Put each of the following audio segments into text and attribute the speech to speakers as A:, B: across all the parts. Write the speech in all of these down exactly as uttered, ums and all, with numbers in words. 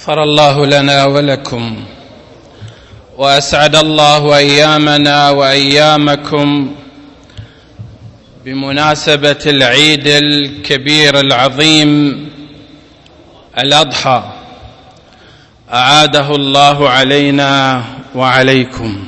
A: غفر الله لنا ولكم، وأسعد الله أيامنا وأيامكم بمناسبة العيد الكبير العظيم الأضحى، أعاده الله علينا وعليكم.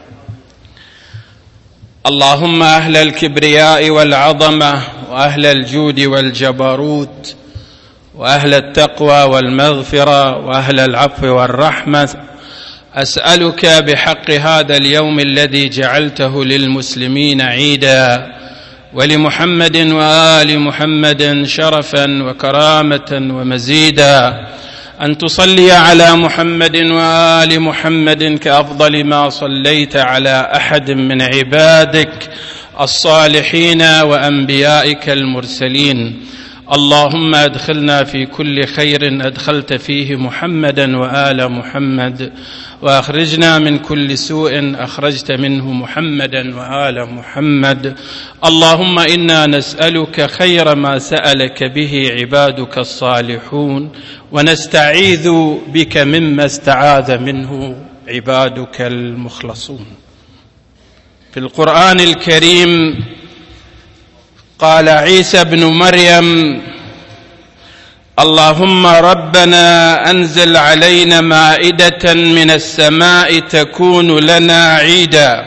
A: اللهم أهل الكبرياء والعظمة وأهل الجود والجبروت وأهل التقوى والمغفرة وأهل العفو والرحمة، أسألك بحق هذا اليوم الذي جعلته للمسلمين عيدا ولمحمد وآل محمد شرفا وكرامة ومزيدا، أن تصلي على محمد وآل محمد كأفضل ما صليت على أحد من عبادك الصالحين وأنبيائك المرسلين. اللهم أدخلنا في كل خير أدخلت فيه محمدا وآل محمد، وأخرجنا من كل سوء أخرجت منه محمدا وآل محمد. اللهم إنا نسألك خير ما سألك به عبادك الصالحون، ونستعيذ بك مما استعاذ منه عبادك المخلصون. في القرآن الكريم قال عيسى بن مريم: اللهم ربنا أنزل علينا مائدة من السماء تكون لنا عيدا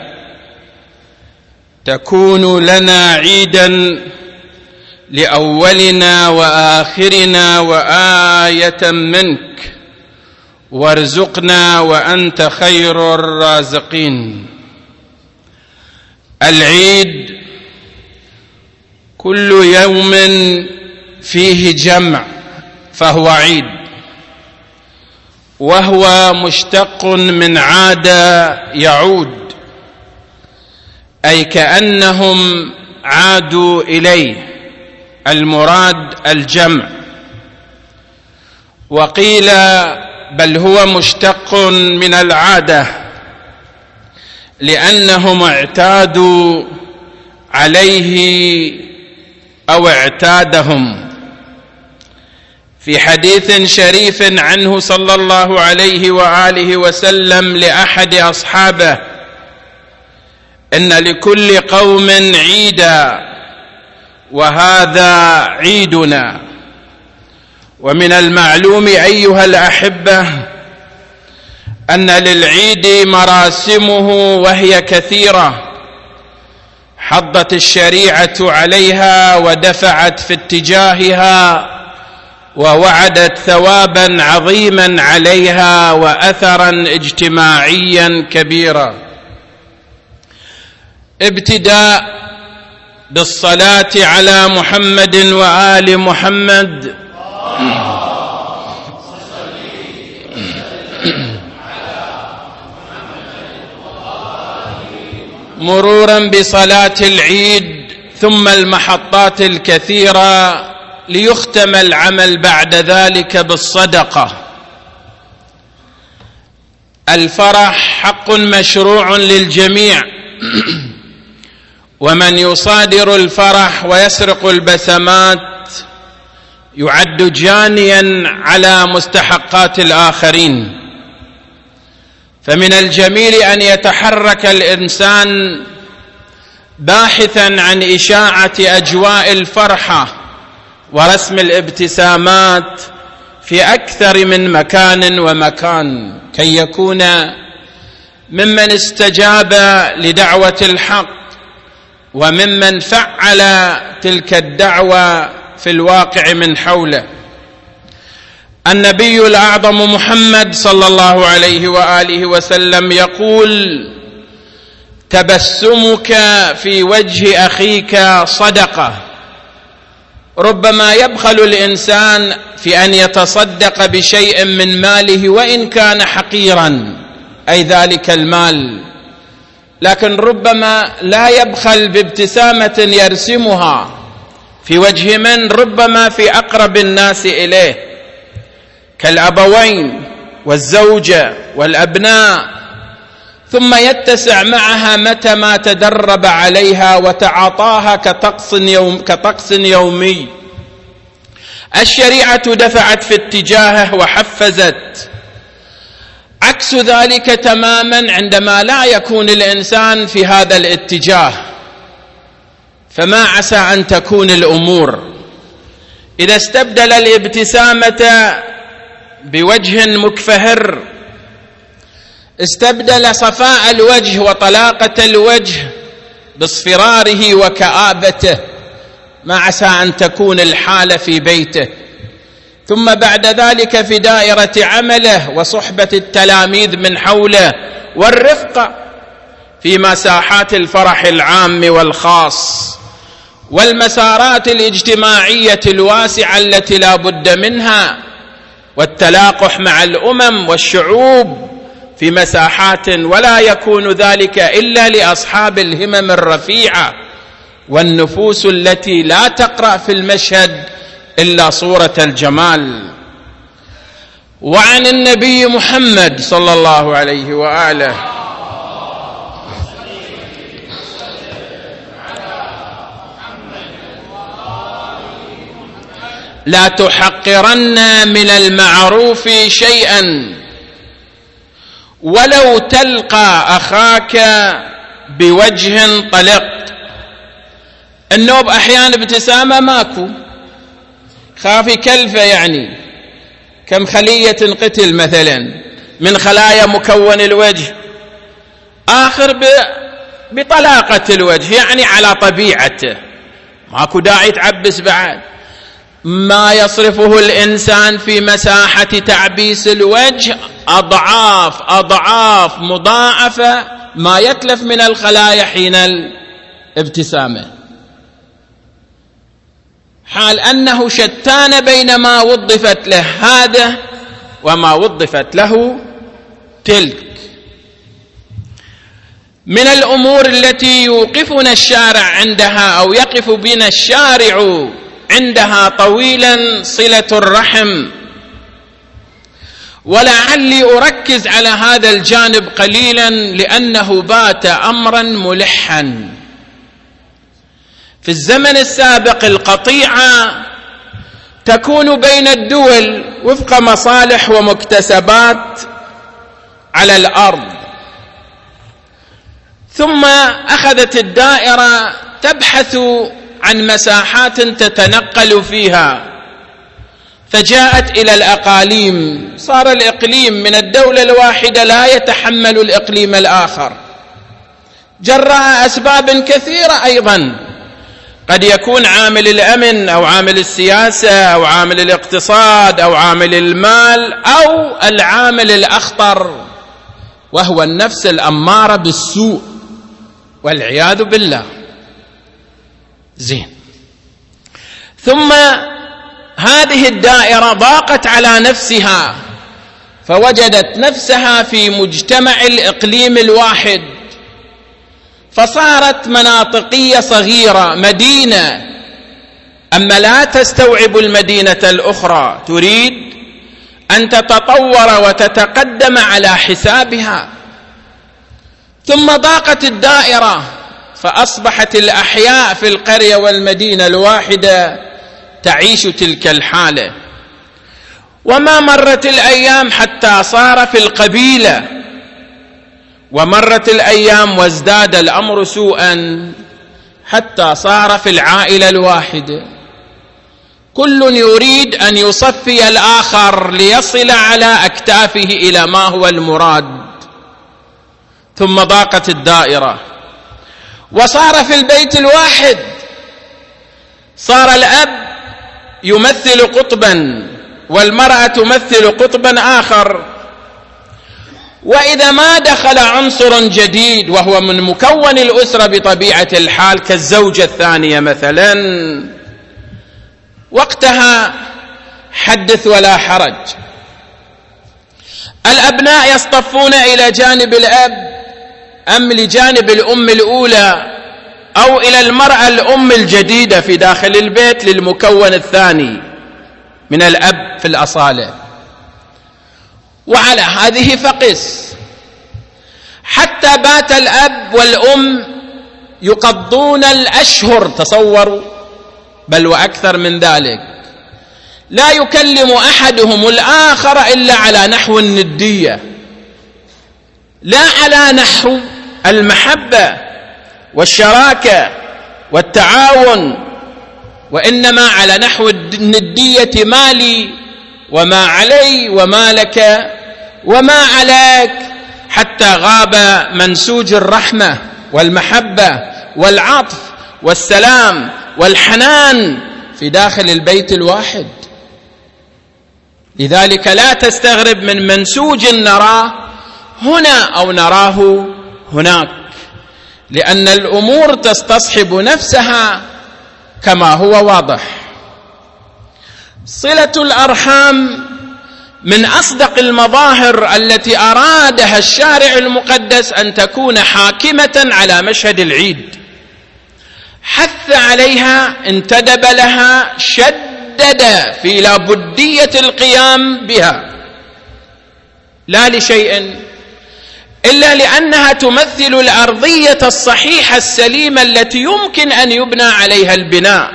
A: تكون لنا عيدا لأولنا وآخرنا وآية منك، وارزقنا وأنت خير الرازقين. العيد كل يوم فيه جمع فهو عيد، وهو مشتق من عاد يعود، أي كأنهم عادوا إليه، المراد الجمع. وقيل بل هو مشتق من العادة، لأنهم اعتادوا عليه أو اعتادهم. في حديث شريف عنه صلى الله عليه وآله وسلم لأحد أصحابه: إن لكل قوم عيدا وهذا عيدنا. ومن المعلوم أيها الأحبة أن للعيد مراسمه وهي كثيرة، حضت الشريعة عليها ودفعت في اتجاهها، ووعدت ثوابا عظيما عليها وأثرا اجتماعيا كبيرا. ابتداء بالصلاة على محمد وآل محمد، مرورا بصلاة العيد ثم المحطات الكثيرة، ليختم العمل بعد ذلك بالصدقة. الفرح حق مشروع للجميع، ومن يصادر الفرح ويسرق البسمات يعد جانيا على مستحقات الآخرين. فمن الجميل أن يتحرك الإنسان باحثا عن إشاعة أجواء الفرحة ورسم الابتسامات في أكثر من مكان ومكان، كي يكون ممن استجاب لدعوة الحق وممن فعل تلك الدعوة في الواقع من حوله. النبي الأعظم محمد صلى الله عليه وآله وسلم يقول: تبسمك في وجه أخيك صدقة. ربما يبخل الإنسان في أن يتصدق بشيء من ماله وإن كان حقيرا، أي ذلك المال، لكن ربما لا يبخل بابتسامة يرسمها في وجه من ربما في أقرب الناس إليه، كالأبوين والزوجة والأبناء، ثم يتسع معها متى ما تدرب عليها وتعاطاها كطقس يوم كطقس يومي. الشريعة دفعت في اتجاهه وحفزت. عكس ذلك تماما عندما لا يكون الإنسان في هذا الاتجاه، فما عسى أن تكون الأمور. إذا استبدل الابتسامة بوجه مكفهر، استبدل صفاء الوجه وطلاقة الوجه باصفراره وكآبته، ما عسى أن تكون الحالة في بيته. ثم بعد ذلك في دائرة عمله وصحبة التلاميذ من حوله، والرفقة في مساحات الفرح العام والخاص، والمسارات الاجتماعية الواسعة التي لا بد منها، والتلاقح مع الأمم والشعوب في مساحات، ولا يكون ذلك إلا لأصحاب الهمم الرفيعة والنفوس التي لا تقرأ في المشهد إلا صورة الجمال. وعن النبي محمد صلى الله عليه وآله: لا تحقرن من المعروف شيئا ولو تلقى أخاك بوجه طلق. النوب أحيانا ابتسامة ماكو، خافي كلفة، يعني كم خلية قتل مثلا من خلايا مكون الوجه، آخر بطلاقة الوجه، يعني على طبيعته، ماكو داعي تعبس بعد. ما يصرفه الإنسان في مساحة تعبيس الوجه أضعاف أضعاف مضاعفة ما يتلف من الخلايا حين الابتسامة، حال أنه شتان بين ما وظفت له هذا وما وظفت له تلك. من الأمور التي يوقفنا الشارع عندها أو يقف بنا الشارع عندها طويلا صلة الرحم، ولعلي أركز على هذا الجانب قليلا لأنه بات أمرا ملحا. في الزمن السابق القطيعة تكون بين الدول وفق مصالح ومكتسبات على الأرض، ثم أخذت الدائرة تبحث عن مساحات تتنقل فيها، فجاءت إلى الأقاليم، صار الإقليم من الدولة الواحدة لا يتحمل الإقليم الآخر، جراء أسباب كثيرة أيضا، قد يكون عامل الأمن أو عامل السياسة أو عامل الاقتصاد أو عامل المال أو العامل الأخطر وهو النفس الأمارة بالسوء والعياذ بالله. زين، ثم هذه الدائرة ضاقت على نفسها فوجدت نفسها في مجتمع الإقليم الواحد، فصارت مناطقية صغيرة، مدينة، أما لا تستوعب المدينة الأخرى، تريد أن تتطور وتتقدم على حسابها. ثم ضاقت الدائرة فأصبحت الأحياء في القرية والمدينة الواحدة تعيش تلك الحالة، وما مرت الأيام حتى صار في القبيلة، ومرت الأيام وازداد الأمر سوءا حتى صار في العائلة الواحدة، كل يريد أن يصفي الآخر ليصل على أكتافه إلى ما هو المراد. ثم ضاقت الدائرة وصار في البيت الواحد صار الأب يمثل قطبا والمرأة تمثل قطبا آخر، وإذا ما دخل عنصر جديد وهو من مكون الأسرة بطبيعة الحال كالزوجة الثانية مثلا، وقتها حدث ولا حرج، الأبناء يصطفون إلى جانب الأب أم لجانب الأم الأولى أو إلى المرأة الأم الجديدة في داخل البيت للمكون الثاني من الأب في الأصالة. وعلى هذه فقس حتى بات الأب والأم يقضون الأشهر، تصوروا، بل وأكثر من ذلك، لا يكلم أحدهم الآخر إلا على نحو الندية، لا على نحو المحبة والشراكة والتعاون، وإنما على نحو الندية، ما لي وما علي وما لك وما عليك، حتى غاب منسوج الرحمة والمحبة والعطف والسلام والحنان في داخل البيت الواحد. لذلك لا تستغرب من منسوج نراه هنا أو نراه هناك، لأن الأمور تستصحب نفسها كما هو واضح. صلة الأرحام من أصدق المظاهر التي أرادها الشارع المقدس أن تكون حاكمة على مشهد العيد، حث عليها، انتدب لها، شدد في لابدية القيام بها، لا لشيء إلا لأنها تمثل الأرضية الصحيحة السليمة التي يمكن أن يبنى عليها البناء.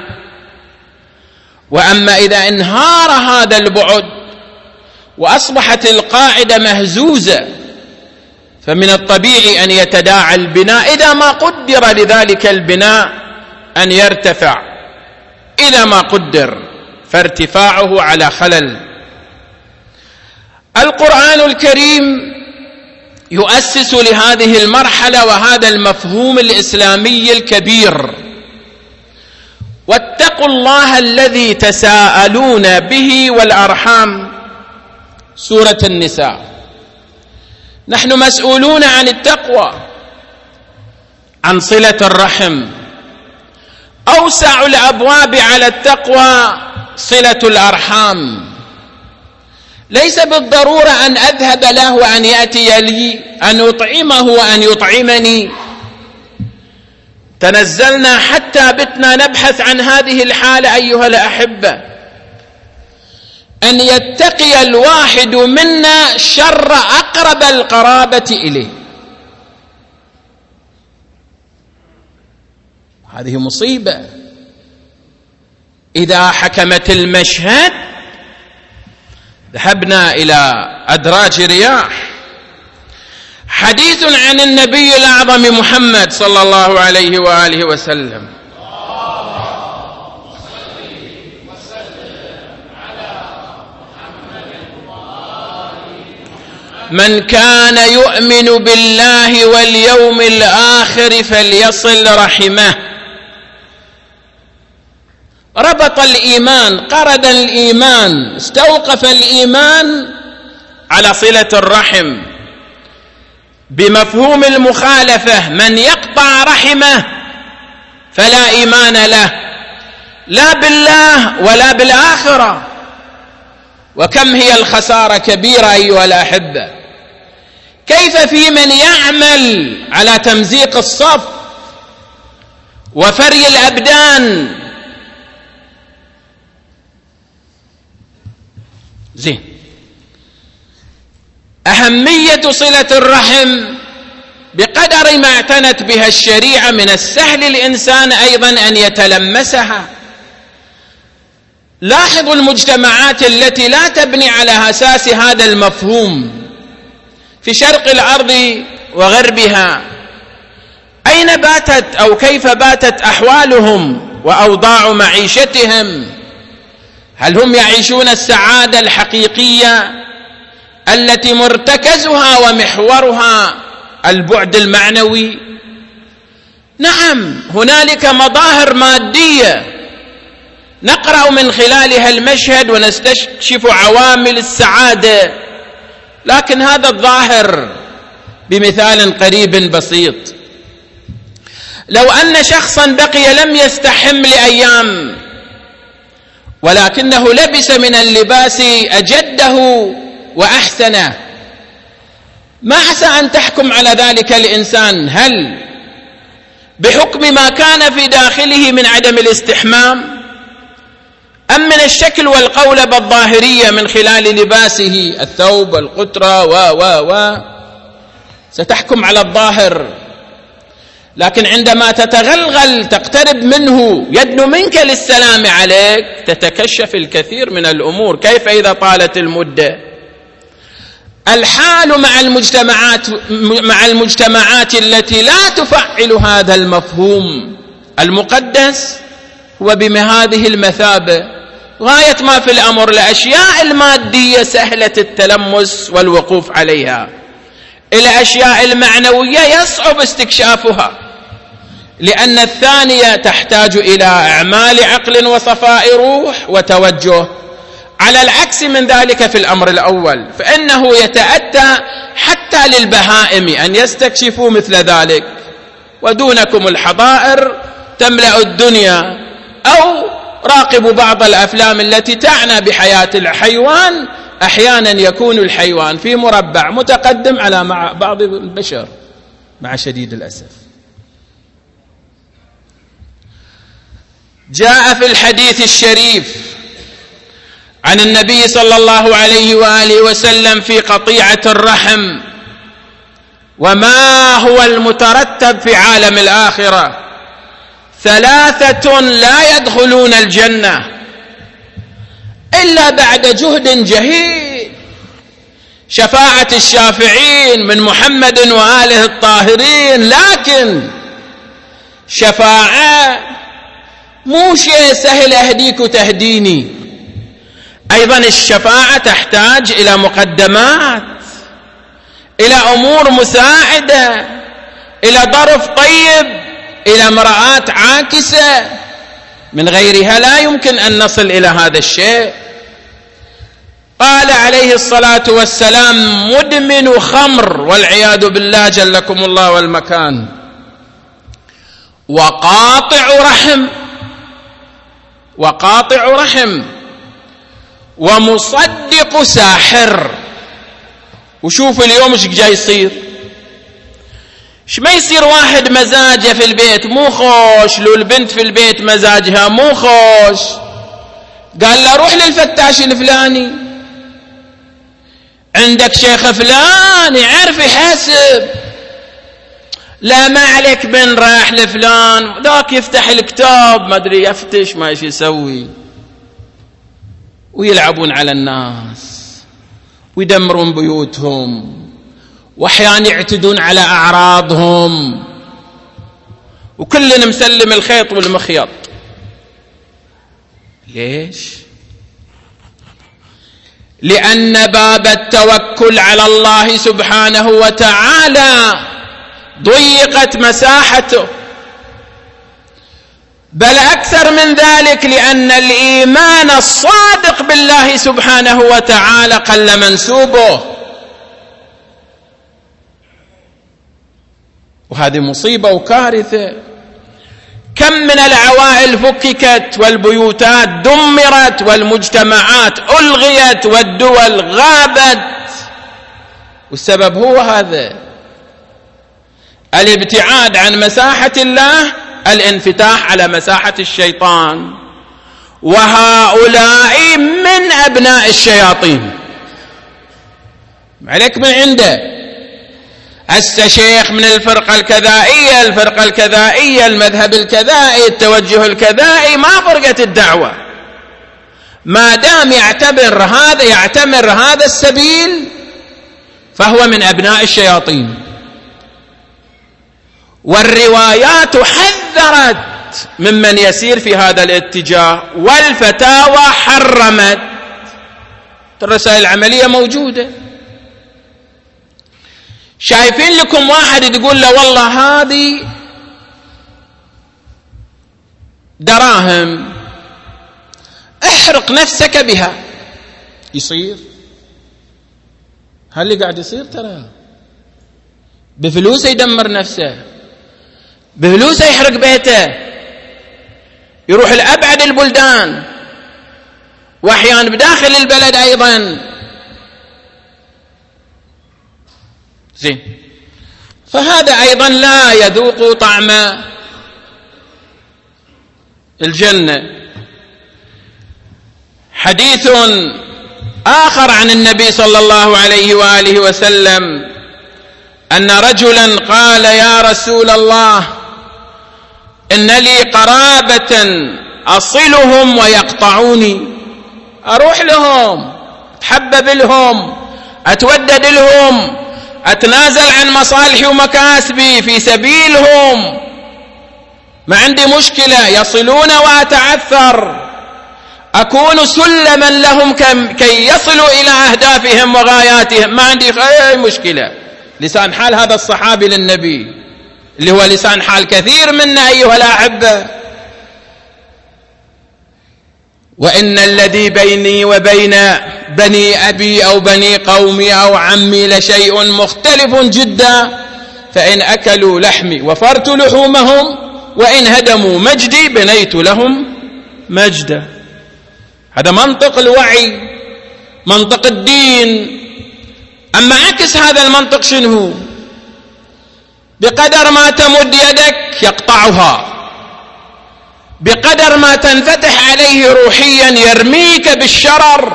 A: وأما إذا انهار هذا البعد وأصبحت القاعدة مهزوزة، فمن الطبيعي أن يتداعى البناء إذا ما قدر لذلك البناء أن يرتفع، إذا ما قدر، فارتفاعه على خلل. القرآن الكريم يؤسس لهذه المرحلة وهذا المفهوم الإسلامي الكبير: واتقوا الله الذي تساءلون به والأرحام، سورة النساء. نحن مسؤولون عن التقوى، عن صلة الرحم. أوسع الأبواب على التقوى صلة الأرحام. ليس بالضرورة أن أذهب له وأن يأتي لي، أن أطعمه وأن يطعمني. تنزلنا حتى بتنا نبحث عن هذه الحالة أيها الأحبة، أن يتقي الواحد منا شر أقرب القرابة إليه. هذه مصيبة. إذا حكمت المشهد ذهبنا إلى أدراج رياح. حديث عن النبي الأعظم محمد صلى الله عليه وآله وسلم: من كان يؤمن بالله واليوم الآخر فليصل رحمه. ربط الإيمان، قرد الإيمان، استوقف الإيمان على صلة الرحم، بمفهوم المخالفة: من يقطع رحمه فلا إيمان له، لا بالله ولا بالآخرة. وكم هي الخسارة كبيرة أيها الأحبة. كيف في من يعمل على تمزيق الصف وفري الأبدان؟ زين. أهمية صلة الرحم بقدر ما اعتنت بها الشريعة من السهل الإنسان أيضا أن يتلمسها. لاحظوا المجتمعات التي لا تبني على أساس هذا المفهوم في شرق الأرض وغربها، أين باتت أو كيف باتت أحوالهم وأوضاع معيشتهم؟ هل هم يعيشون السعادة الحقيقية التي مرتكزها ومحورها البعد المعنوي؟ نعم، هنالك مظاهر مادية نقرأ من خلالها المشهد ونستكشف عوامل السعادة، لكن هذا الظاهر بمثال قريب بسيط: لو أن شخصا بقي لم يستحم لأيام، ولكنه لبس من اللباس أجده وأحسنه، ما عسى أن تحكم على ذلك الإنسان هل بحكم ما كان في داخله من عدم الاستحمام، أم من الشكل والقولبة الظاهرية من خلال لباسه الثوب والقطرة و و و ستحكم على الظاهر. لكن عندما تتغلغل تقترب منه يدنو منك للسلام عليك تتكشف الكثير من الأمور. كيف إذا طالت المدة؟ الحال مع المجتمعات مع المجتمعات التي لا تفعل هذا المفهوم المقدس هو بهذه المثابة. غاية ما في الأمر الأشياء المادية سهلة التلمس والوقوف عليها، الأشياء المعنوية يصعب استكشافها، لأن الثانية تحتاج إلى أعمال عقل وصفاء روح وتوجه، على العكس من ذلك في الأمر الأول، فإنه يتأتى حتى للبهائم أن يستكشفوا مثل ذلك. ودونكم الحضائر تملأ الدنيا، أو راقبوا بعض الأفلام التي تعنى بحياة الحيوان، أحيانا يكون الحيوان في مربع متقدم على مع بعض البشر مع شديد الأسف. جاء في الحديث الشريف عن النبي صلى الله عليه وآله وسلم في قطيعة الرحم وما هو المترتب في عالم الآخرة: ثلاثة لا يدخلون الجنة إلا بعد جهد جهيد. شفاعة الشافعين من محمد وآله الطاهرين، لكن شفاعة مو شيء سهل أهديك وتهديني. أيضا الشفاعة تحتاج إلى مقدمات، إلى أمور مساعدة، إلى ظرف طيب، إلى امرأة عاكسة، من غيرها لا يمكن أن نصل إلى هذا الشيء. قال عليه الصلاة والسلام: مدمن خمر والعياذ بالله جلكم الله والمكان، وقاطع رحم وقاطع رحم ومصدق ساحر. وشوف اليوم ايش جاي يصير. ايش ما يصير واحد مزاجه في البيت مو خوش، لو البنت في البيت مزاجها مو خوش، قال له روح للفتاش الفلاني، عندك شيخ فلان يعرف يحاسب، لا ما عليك بن رايح لفلان، ذاك يفتح الكتاب ما ادري يفتش ما ايش يسوي، ويلعبون على الناس ويدمرون بيوتهم، واحيانا يعتدون على اعراضهم، وكلنا مسلم الخيط والمخيط. ليش؟ لأن باب التوكل على الله سبحانه وتعالى ضيقت مساحته، بل أكثر من ذلك، لأن الإيمان الصادق بالله سبحانه وتعالى قل منسوبه، وهذه مصيبة وكارثة. كم من العوائل فككت، والبيوتات دمرت، والمجتمعات ألغيت، والدول غابت، والسبب هو هذا الابتعاد عن مساحة الله، الانفتاح على مساحة الشيطان، وهؤلاء من أبناء الشياطين. عليك من عنده هسه شيخ من الفرقة الكذائية، الفرقة الكذائية، المذهب الكذائي، التوجه الكذائي، ما فرقت الدعوة، ما دام يعتبر هذا يعتمر هذا السبيل فهو من أبناء الشياطين. والروايات حذرت ممن يسير في هذا الاتجاه، والفتاوى حرمت. الرسائل العملية موجودة. شايفين لكم واحد تقول له والله هذه دراهم احرق نفسك بها، يصير؟ هل اللي قاعد يصير؟ ترى بفلوسه يدمر نفسه، بفلوسه يحرق بيته، يروح لأبعد البلدان، وأحيانا بداخل البلد أيضا. زين، فهذا أيضا لا يذوق طعم الجنة. حديث آخر عن النبي صلى الله عليه وآله وسلم أن رجلا قال: يا رسول الله، إن لي قرابة أصلهم ويقطعوني، أروح لهم، أتحبب لهم، أتودد لهم، أتنازل عن مصالحي ومكاسبي في سبيلهم، ما عندي مشكلة، يصلون وأتعثر، أكون سلما لهم كي يصلوا إلى أهدافهم وغاياتهم، ما عندي أي مشكلة. لسان حال هذا الصحابي للنبي اللي هو لسان حال كثير منا أيها الأحبة. وإن الذي بيني وبين بني أبي أو بني قومي أو عمي لشيء مختلف جدا، فإن أكلوا لحمي وفرت لحومهم، وإن هدموا مجدي بنيت لهم مجدا. هذا منطق الوعي، منطق الدين. أما عكس هذا المنطق شنو؟ بقدر ما تمد يدك يقطعها، بقدر ما تنفتح عليه روحيا يرميك بالشرر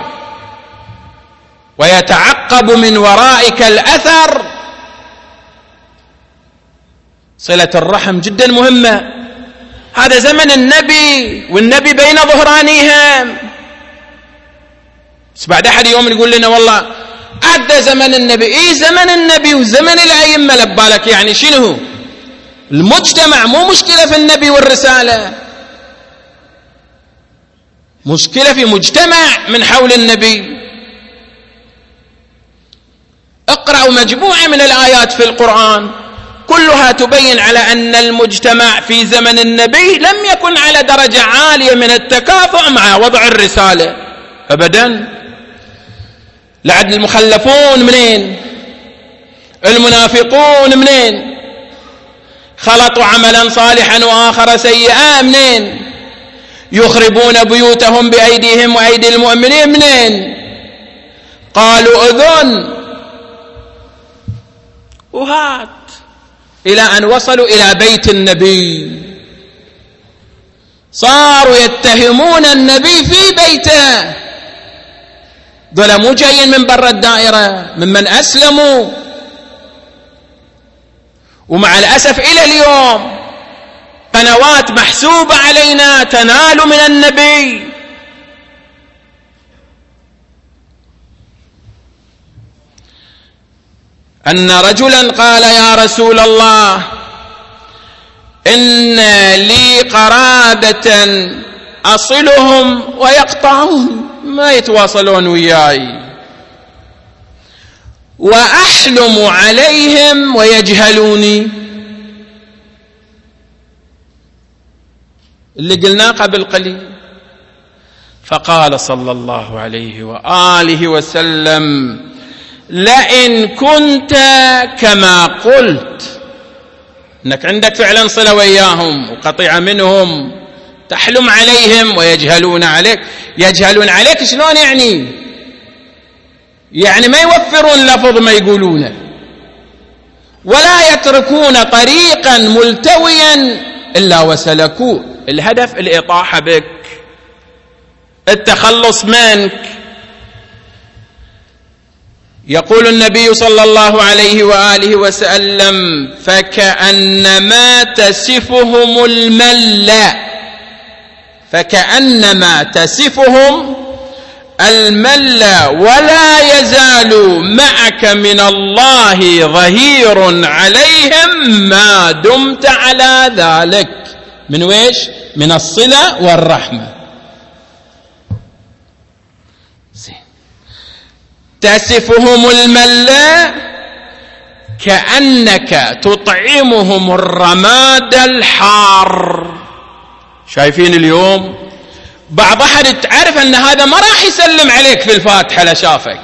A: ويتعقب من ورائك الأثر. صلة الرحم جدا مهمة. هذا زمن النبي، والنبي بين ظهرانيهم. بس بعد أحد يوم يقول لنا والله عدى زمن النبي. إيه زمن النبي وزمن الأئمة لبالك، يعني شنو؟ المجتمع مو مشكلة في النبي والرسالة، مشكلة في مجتمع من حول النبي. اقرأوا مجموعة من الآيات في القرآن كلها تبين على أن المجتمع في زمن النبي لم يكن على درجة عالية من التكافؤ مع وضع الرسالة أبدا. لعد المخلفون منين؟ المنافقون منين؟ خلطوا عملا صالحا وآخر سيئا منين؟ يخربون بيوتهم بأيديهم وأيدي المؤمنين منين؟ قالوا أذن وهات، إلى أن وصلوا إلى بيت النبي، صاروا يتهمون النبي في بيته. دول مو جايين من برا الدائرة، ممن أسلموا. ومع الأسف إلى اليوم قنوات محسوبة علينا تنال من النبي. أن رجلا قال يا رسول الله إن لي قرابة أصلهم ويقطعون، ما يتواصلون وياي، وأحلم عليهم ويجهلوني، اللي قلناه قبل قليل. فقال صلى الله عليه وآله وسلم لئن كنت كما قلت، انك عندك فعلا صلة وياهم وقطيعة منهم، تحلم عليهم ويجهلون عليك. يجهلون عليك شلون يعني؟ يعني ما يوفرون لفظ ما يقولونه، ولا يتركون طريقا ملتويا إلا وسلكوه. الهدف الإطاحة بك، التخلص منك. يقول النبي صلى الله عليه وآله وسلم فكأنما تسفهم الملة، فكأنما تسفهم الملة ولا يزال معك من الله ظهير عليهم ما دمت على ذلك. من ويش؟ من الصلة والرحمة. تسفهم الملة كأنك تطعمهم الرماد الحار. شايفين اليوم بعض أحد تعرف أن هذا ما راح يسلم عليك في الفاتحة لشافك،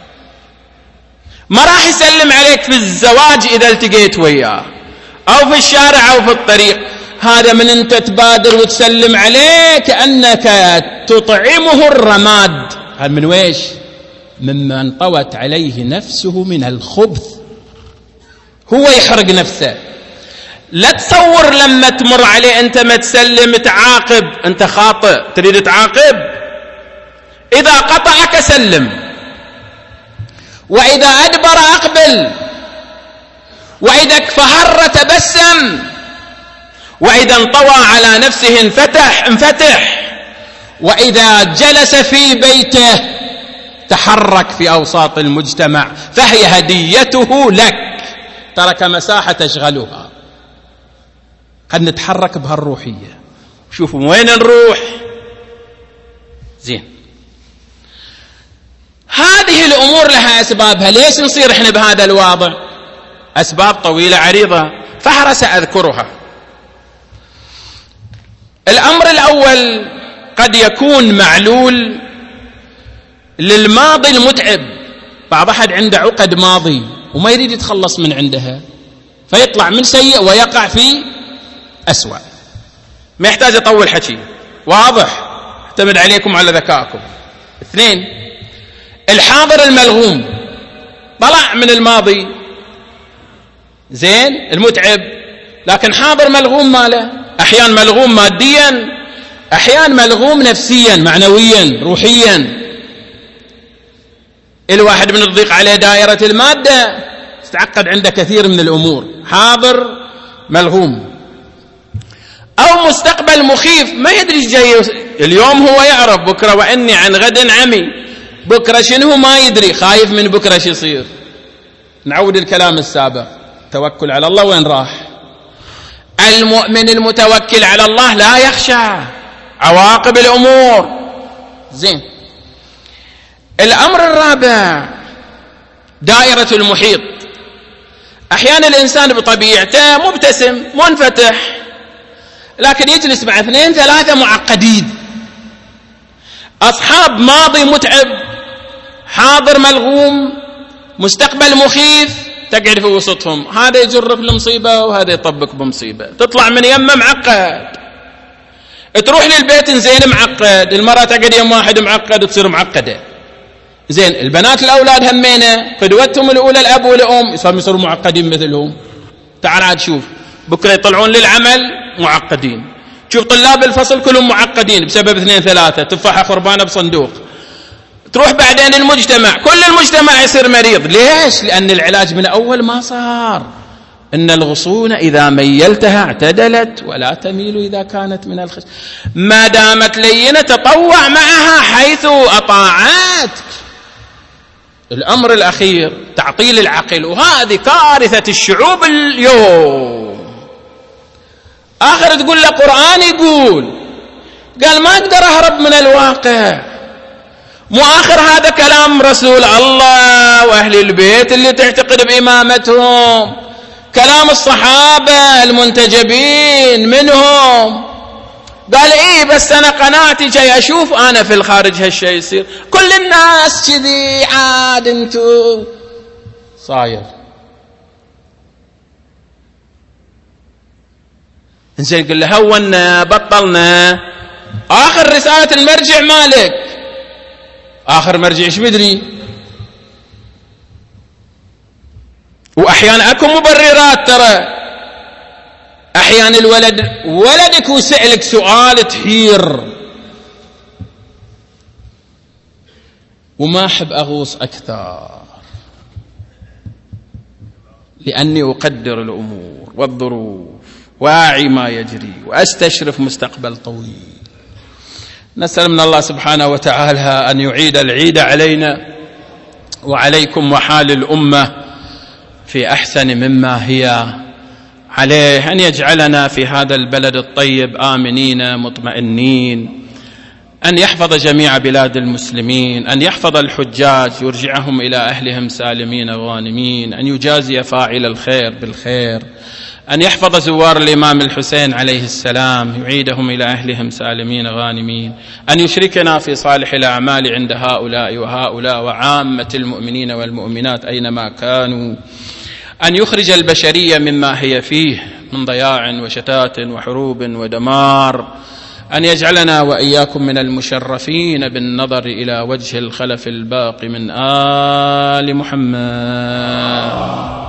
A: ما راح يسلم عليك في الزواج إذا التقيت وياه، أو في الشارع أو في الطريق. هذا من أنت تبادر وتسلم عليه كأنك تطعمه الرماد. هذا من ويش؟ ممن طوت عليه نفسه من الخبث، هو يحرق نفسه. لا تصور لما تمر عليه أنت ما تسلم تعاقب، أنت خاطئ تريد تعاقب. إذا قطعك سلم، وإذا أدبر أقبل، وإذا فهر تبسم، وإذا انطوى على نفسه انفتح انفتح وإذا جلس في بيته تحرك في أوساط المجتمع، فهي هديته لك، ترك مساحة تشغلها. قد نتحرك بهالروحية. شوفوا وين نروح. زين، هذه الأمور لها أسبابها. ليش نصير إحنا بهذا الوضع؟ أسباب طويلة عريضة، فحرص أذكرها. الأمر الأول قد يكون معلول للماضي المتعب. بعض أحد عنده عقد ماضي وما يريد يتخلص من عندها، فيطلع من سيء ويقع في أسوأ. ما يحتاج أطول حكي، واضح؟ اعتمد عليكم على ذكائكم. اثنين، الحاضر الملغوم، طلع من الماضي زين المتعب، لكن حاضر ملغوم ماله. أحيان ملغوم ماديا، أحيان ملغوم نفسيا معنويا روحيا. الواحد من تضيق عليه دائرة المادة استعقد عنده كثير من الأمور. حاضر ملغوم. أو مستقبل مخيف، ما يدري ايش جاي. اليوم هو يعرف، بكرة وإني عن غد عمي، بكرة شنو ما يدري، خايف من بكرة شو يصير. نعود الكلام السابق، توكل على الله وين راح؟ المؤمن المتوكل على الله لا يخشى عواقب الأمور. زين، الأمر الرابع دائرة المحيط. أحيانا الإنسان بطبيعته مبتسم منفتح، لكن يجلس مع اثنين ثلاثة معقدين، أصحاب ماضي متعب، حاضر ملغوم، مستقبل مخيف، تقعد في وسطهم. هذا يجرك لمصيبة وهذا يطبك بمصيبة، تطلع من يمه معقد، تروح للبيت زين معقد، المرأة تقعد يم واحد معقد وتصير معقدة. زين، البنات الأولاد همينة قدوتهم الأولى الأب والأم يصيروا معقدين مثلهم. تعال عاد شوف، بكرة يطلعون للعمل معقدين، شوف طلاب الفصل كلهم معقدين بسبب اثنين ثلاثة، تفاحة خربانة بصندوق. تروح بعدين المجتمع، كل المجتمع يصير مريض. ليش؟ لأن العلاج من أول ما صار. إن الغصون إذا ميلتها اعتدلت ولا تميل إذا كانت من الخش. ما دامت لينة تطوع معها حيث أطاعتك. الأمر الأخير تعطيل العقل، وهذه كارثة الشعوب اليوم. آخر تقول له قرآن يقول، قال ما أقدر أهرب من الواقع. مو آخر هذا كلام رسول الله وأهل البيت اللي تعتقد بإمامتهم، كلام الصحابة المنتجبين منهم. قال إيه بس أنا قناعتي جاي أشوف أنا في الخارج هالشيء يصير، كل الناس كذي عاد انتو صاير. إنزين قل له هونا بطلنا، آخر رسالة المرجع مالك، آخر مرجع إيش بدري. وأحيانا أكو مبررات، ترى أحيانا الولد ولدك وسألك سؤال تحير، وما أحب أغوص أكثر لأني أقدر الأمور والظروف، واعي ما يجري، وأستشرف مستقبل طويل. نسأل من الله سبحانه وتعالى أن يعيد العيد علينا وعليكم وحال الأمة في أحسن مما هي عليه، أن يجعلنا في هذا البلد الطيب آمنين مطمئنين، أن يحفظ جميع بلاد المسلمين، أن يحفظ الحجاج يرجعهم إلى أهلهم سالمين غانمين، أن يجازي فاعل الخير بالخير، أن يحفظ زوار الإمام الحسين عليه السلام يعيدهم إلى أهلهم سالمين غانمين، أن يشركنا في صالح الأعمال عند هؤلاء وهؤلاء وعامة المؤمنين والمؤمنات أينما كانوا، أن يخرج البشرية مما هي فيه من ضياع وشتات وحروب ودمار، أن يجعلنا وإياكم من المشرفين بالنظر إلى وجه الخلف الباقي من آل محمد.